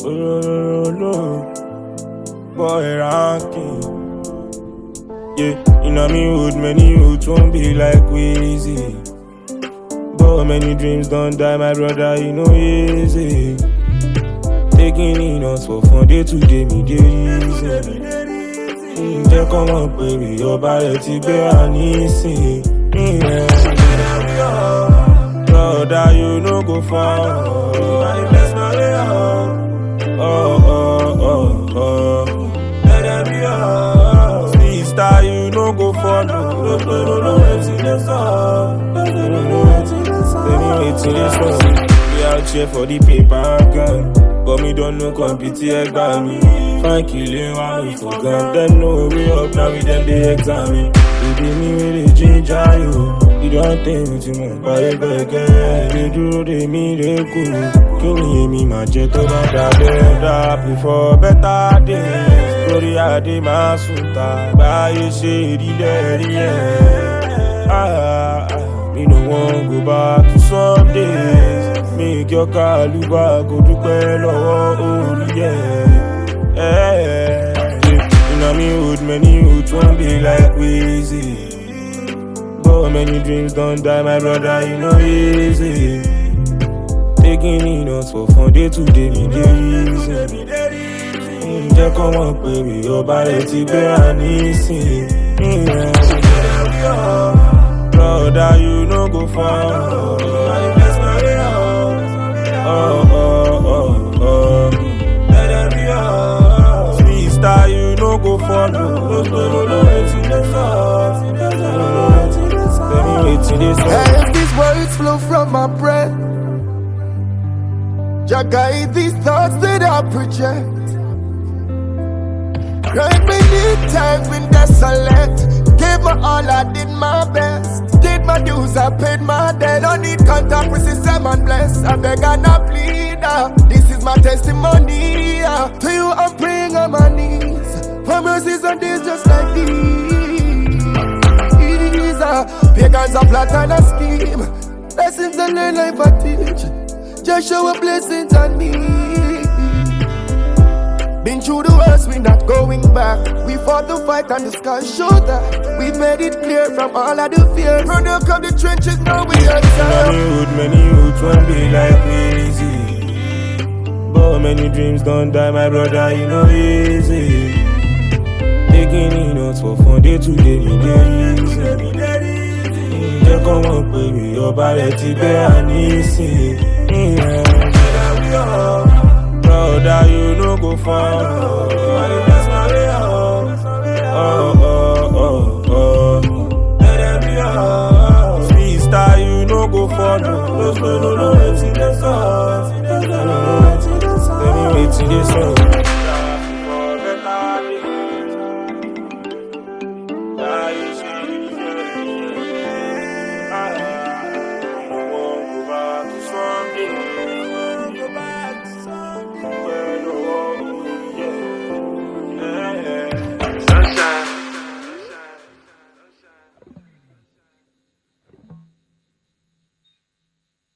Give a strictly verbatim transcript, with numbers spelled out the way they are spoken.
no, no, no. Boy ranking. Yeah, in a me hood, many youths won't be like Weezy. But many dreams don't die, my brother, you know easy. Taking in us for fun, day to day, me day easy. They come up, baby, your body to be an easy. Brother, you no go far. Oh, oh, oh, oh. Let them be up. Sister, you no go far. No, no, no, no, waiting this up. Waiting this up. We out here for the paper gun. But me don't know compete exam me. Fine killing while we forgot. Them know we up now with them they examine. You give me with the ginger you. You don't think too much by the again. They do they me they cool. Can you hear me my jet over that bed up before better days. Story I did my suta. Buy a shady daddy yeah. Ah, me no want go back to some days. Make your car look back, go to bed, oh, yeah. Yeah, in a me hood, many youths won't be like Weezy. But many dreams don't die, my brother, you know easy. Taking in us for fun, day to day, me day easy. They come up, baby, your body to be an easy. Brother, you no go far. Oh, oh, oh, oh. Let them be up. Sister, you no go for no. No, no, no, no, waiting this up. Let me waiting this up. Hey, these words flow from my breath. Jah guide these thoughts that I project. Cried many times when desolate. Gave my all, I did my best. Did my dues, I paid my debt. Don't need contact with system and bless. I beg and I plead. Uh. This is my testimony. Uh. To you, I'm praying on my knees. For mercies on days just like these. Uh. Pagans are plot and a scheme. Lessons I learn life I teach. Just shower blessings on me. Been through the worst, we not going back. We fought the fight and the scars show that. We made it clear from all of the fears. Run up from the trenches, now we are many youth, many youths won't be like Weezy. But many dreams don't die, my brother, you know easy. Taking in us for fun, day to day, me day easy. They come up, baby, your body to be an easy.